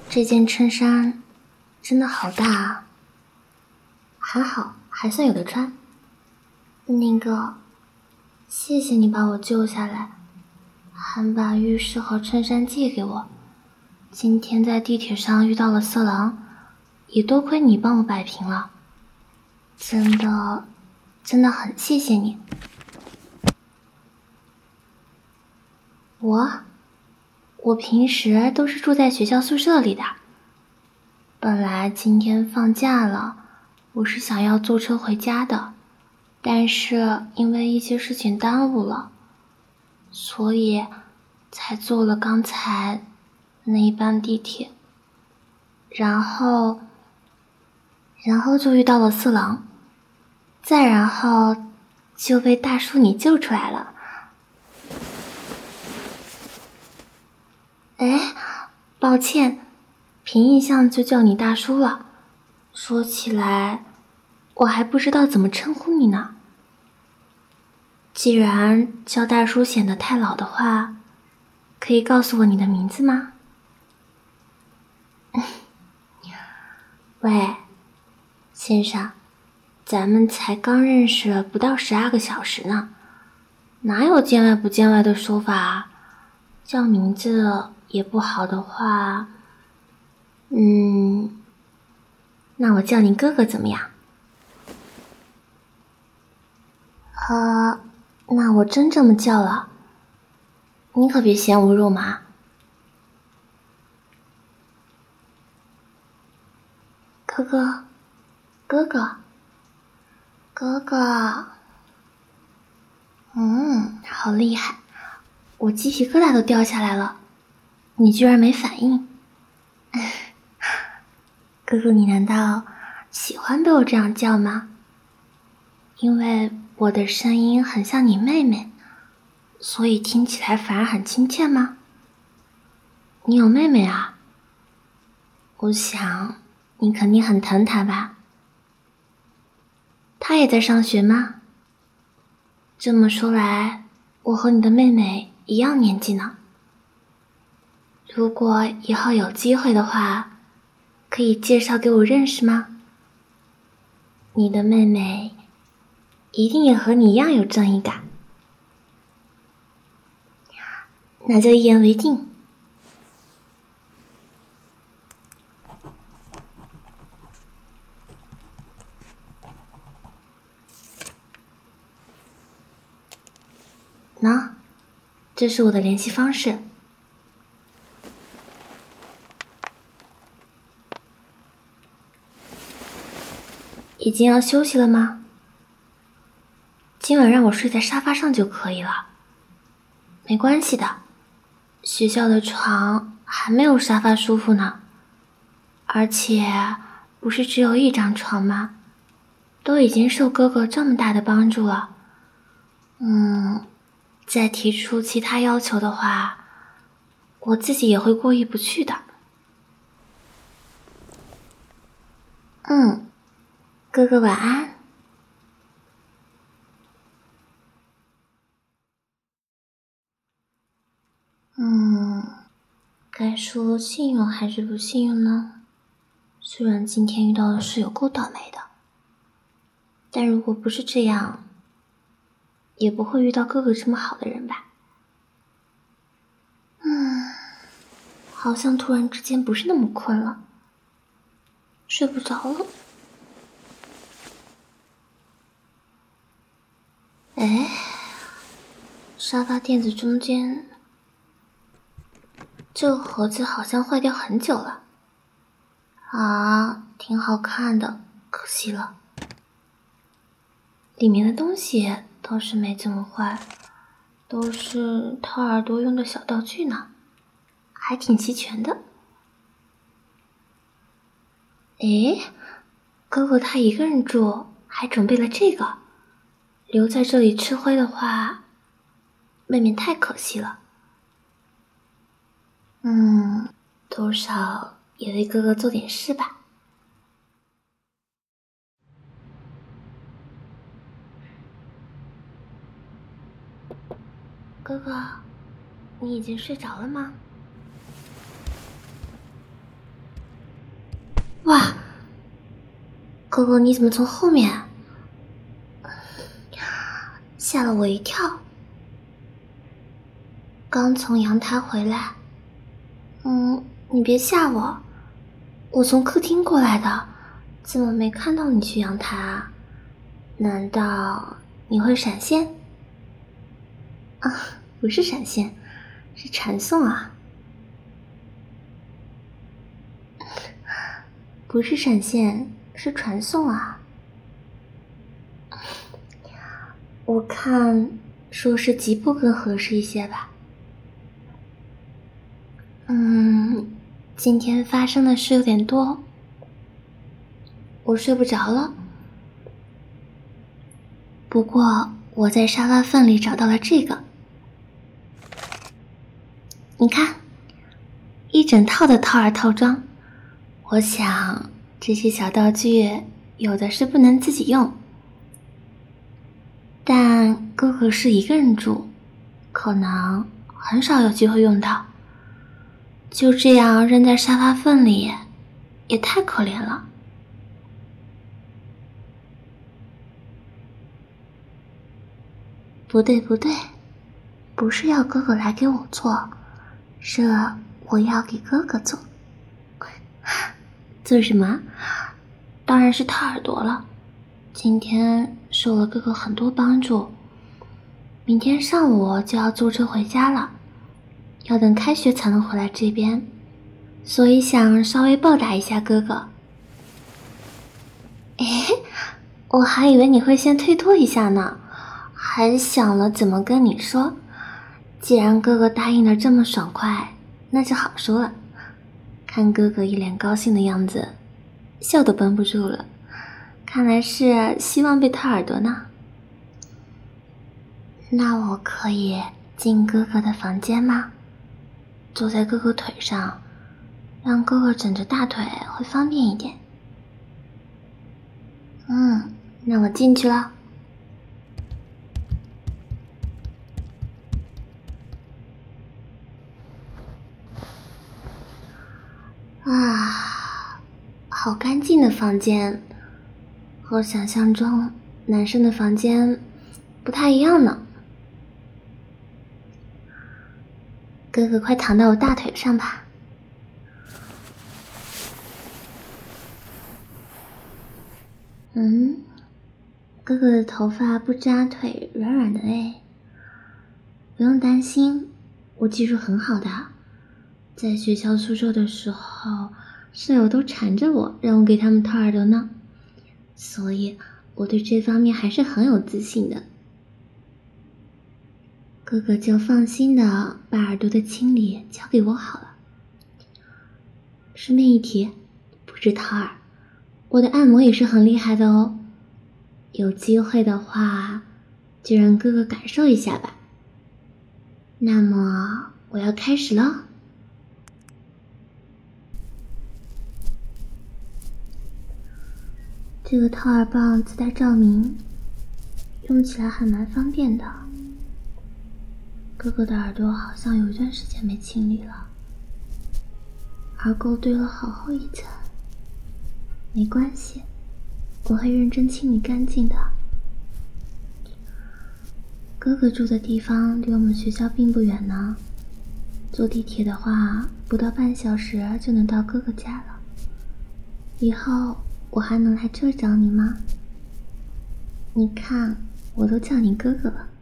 这件衬衫真的好大啊，还好还算有的穿。那个，谢谢你把我救下来，还把浴室和衬衫借给我。今天在地铁上遇到了色狼，也多亏你帮我摆平了，真的很谢谢你。我平时都是住在学校宿舍里的，本来今天放假了，我是想要坐车回家的，但是因为一些事情耽误了，所以才坐了刚才那一班地铁，然后就遇到了色狼，再然后就被大叔你救出来了。哎，抱歉，凭印象就叫你大叔了。说起来，我还不知道怎么称呼你呢。既然叫大叔显得太老的话，可以告诉我你的名字吗？喂，先生，咱们才刚认识不到12个小时呢，哪有见外不见外的说法啊？叫名字也不好的话，那我叫你哥哥怎么样？那我真这么叫了，你可别嫌我肉麻。哥哥，哥哥，哥哥，好厉害，我鸡皮疙瘩都掉下来了，你居然没反应。哥哥，你难道喜欢被我这样叫吗？因为我的声音很像你妹妹，所以听起来反而很亲切吗？你有妹妹啊？我想你肯定很疼她吧？她也在上学吗？这么说来，我和你的妹妹一样年纪呢。如果以后有机会的话，可以介绍给我认识吗？你的妹妹一定也和你一样有正义感。那就一言为定。喏，这是我的联系方式。已经要休息了吗？今晚让我睡在沙发上就可以了。没关系的，学校的床还没有沙发舒服呢。而且不是只有一张床吗？都已经受哥哥这么大的帮助了。再提出其他要求的话，我自己也会过意不去的。哥哥晚安。该说幸运还是不幸运呢？虽然今天遇到的事有够倒霉的，但如果不是这样，也不会遇到哥哥这么好的人吧。好像突然之间不是那么困了，睡不着了。哎，沙发垫子中间这个盒子好像坏掉很久了。挺好看的，可惜了。里面的东西倒是没怎么坏，都是掏耳朵用的小道具呢，还挺齐全的。诶，哥哥他一个人住，还准备了这个，留在这里吃灰的话，未免太可惜了。多少也为哥哥做点事吧。哥哥，你已经睡着了吗？ 哥哥，你怎么从后面？吓了我一跳。刚从阳台回来。你别吓我，我从客厅过来的，怎么没看到你去阳台啊？难道你会闪现？啊，不是闪现，是传送啊。不是闪现，是传送啊。我看说是疾步更合适一些吧。今天发生的事有点多，我睡不着了。不过我在沙发缝里找到了这个，你看，一整套的套儿套装。我想这些小道具有的是不能自己用，但哥哥是一个人住，可能很少有机会用到。就这样扔在沙发缝里，也太可怜了。不对，不是要哥哥来给我做，是我要给哥哥做。做什么？当然是掏耳朵了。今天受了哥哥很多帮助，明天上午就要坐车回家了，要等开学才能回来这边，所以想稍微报答一下哥哥。我还以为你会先推脱一下呢，还想了怎么跟你说。既然哥哥答应的这么爽快，那就好说了。看哥哥一脸高兴的样子，笑都绷不住了，看来是希望被掏耳朵呢。那我可以进哥哥的房间吗？坐在哥哥腿上，让哥哥枕着大腿会方便一点。那我进去了。好干净的房间，和想象中男生的房间不太一样呢。哥哥快躺到我大腿上吧。哥哥的头发不扎腿，软软的哎。不用担心，我技术很好的。在学校宿舍的时候，舍友都缠着我，让我给他们掏耳朵呢，所以我对这方面还是很有自信的。哥哥就放心的把耳朵的清理交给我好了。顺便一提，不止掏耳，我的按摩也是很厉害的哦。有机会的话，就让哥哥感受一下吧。那么我要开始了。这个掏耳棒自带照明，用起来还蛮方便的。哥哥的耳朵好像有一段时间没清理了，耳垢堆了好厚一层。没关系，我会认真清理干净的。哥哥住的地方离我们学校并不远呢，坐地铁的话不到半小时就能到哥哥家了。以后我还能来这找你吗？你看，我都叫你哥哥了。